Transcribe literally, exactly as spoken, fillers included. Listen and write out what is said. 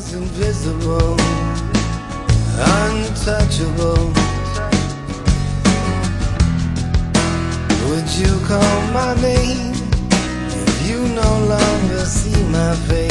invisible, untouchable. Would you call my name if you no longer see my face?